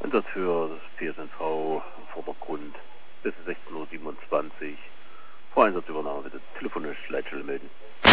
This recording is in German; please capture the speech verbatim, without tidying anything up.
Und das für das P S N V im Vordergrund bis sechzehn Uhr siebenundzwanzig. Vor Einsatzübernahme bitte telefonisch Leitstelle melden.